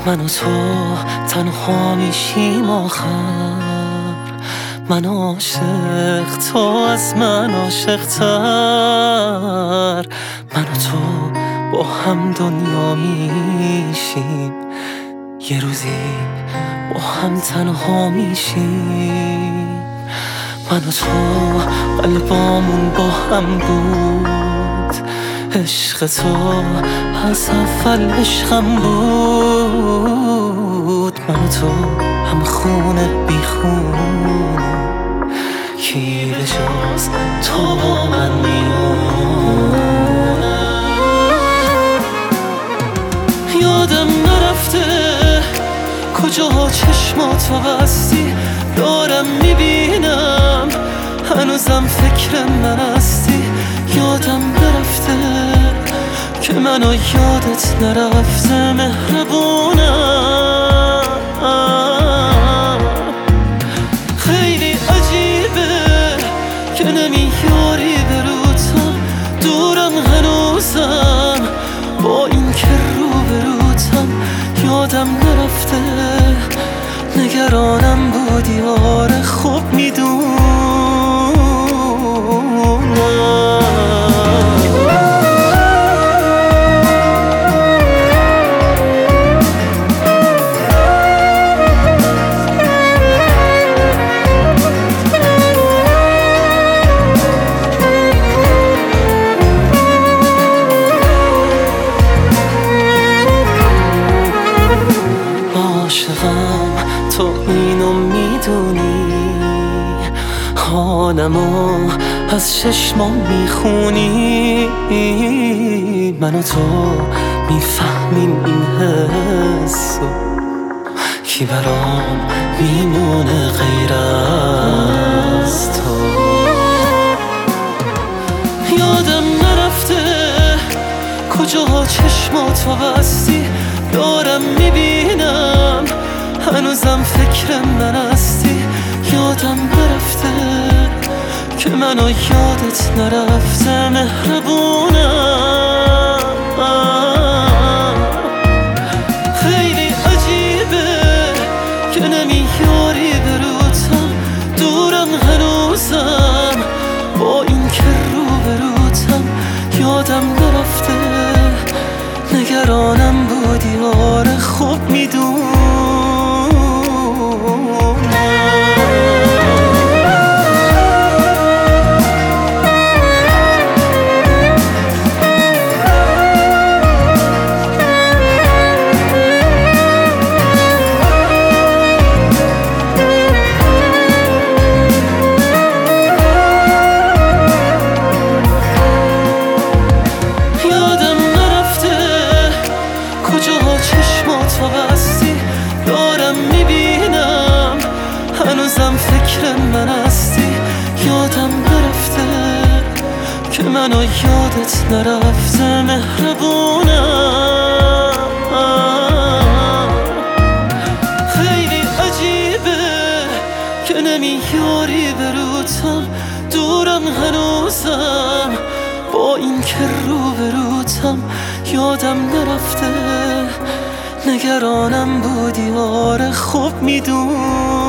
من و تو تنها میشیم آخر، من عاشق، تو از من عاشق‌تر. من و تو با هم دنیا میشیم، یه روزی با هم تنها میشیم. من و تو قلبامون با هم بود، عشق تو از اول عشقم بود. من و تو هم خونه بی خونه، کی به جز تو با من میمونه. یادم نرفته کجاها چشماتو بستی، دارم میبینم هنوزم فکر من هستی. یادم نرفته که منو یادت نرفته، مهربونم. خیلی عجیبه که نمیاری بروتم، دورم هنوزم با این که روبروتم. یادم نرفته نگرانم بودی، آره خوب میدونم. عاشقم تو اینو میدونی، حالمو از چشمام میخونی. من و تو میفهمیم این حسو، کی برام میمونه غیر از تو. یادم نرفته کجاها چشماتو بستی، دارم میبینم هنوزم فکر من هستی. یادم نرفته که منو یادت نرفته، مهربونم. خیلی عجیبه که نمیاری بروتم، دورم هنوزم با این که روبروتم. یادم نرفته نگرانم بودی، آره خوب میدونم. چشماتو بستی، دارم میبینم هنوزم فکر من هستی. یادم نرفته که منو یادت نرفته، مهربونم. خیلی عجیبه که نمیاری بروتم، دورم هنوزم با این که روبروتم. یادم نرفته نگرانم بودی، آره خوب میدونم.